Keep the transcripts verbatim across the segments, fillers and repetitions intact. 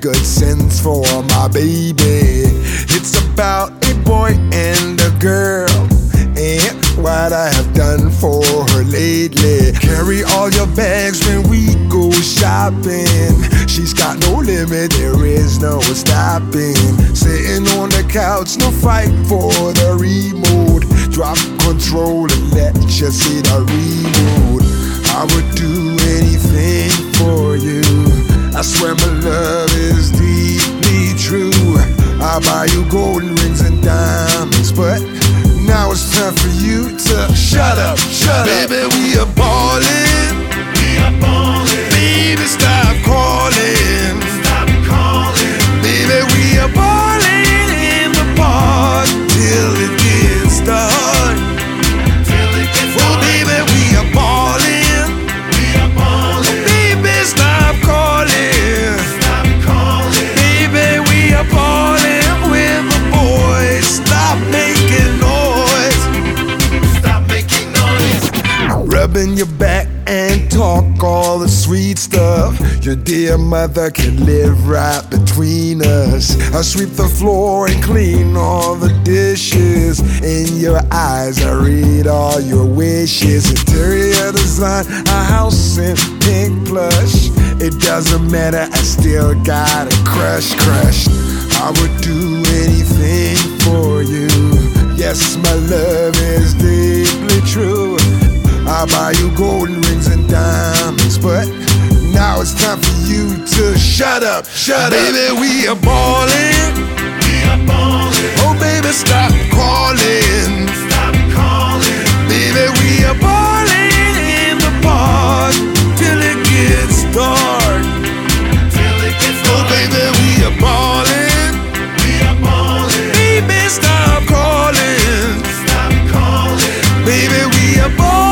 good sense for my baby. It's about a boy and a girl, and what I have done for her lately. Carry all your bags when we go shopping. She's got no limit, there is no stopping. Sitting on the couch, no fight for the remote. Drop control and let you see the remote. I would do anything for you. I swear my love is deeply true. I'll buy you golden rings and diamonds, but now it's time for you to shut up, shut up. Baby, we are ballin', we are ballin'. Baby, stop calling, stop calling. Baby, we are ballin' in the park till it gets dark. Till it gets dark. Oh, baby, we are ballin', we are ballin'. Oh, baby, stop calling, stop calling. Baby, we are ballin' with the boys. Stop making noise. Stop making noise. Rubbing your back and talk all the sweet stuff. Your dear mother can live right between us. I sweep the floor and clean all the dishes. In your eyes I read all your wishes. Interior design, a house in pink plush. It doesn't matter, I still got a crush, crush. I would do anything for you. Yes, my love is deeply true. I'll buy you golden rings and diamonds, but now it's time for you to shut up, shut baby, up. Baby, we are ballin', we are ballin'. Oh, baby, stop calling, stop calling. Baby, we are ballin' in the park till it gets dark. Till it gets dark. Oh, baby, we are ballin', we are ballin'. Baby, stop calling, stop calling. Baby, we are ballin'.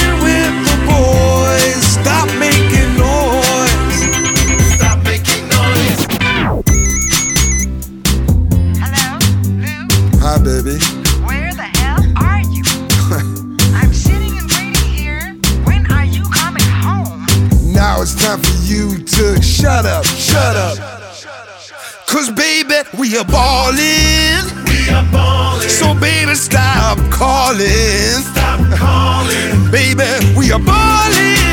Stop making noise. Stop making noise. Hello, Lou? Hi, baby. Where the hell are you? I'm sitting and waiting here. When are you coming home? Now it's time for you to shut up, shut up. Cause baby, we are ballin'. We are ballin'. So baby, stop calling. Stop calling. Baby, we are ballin'.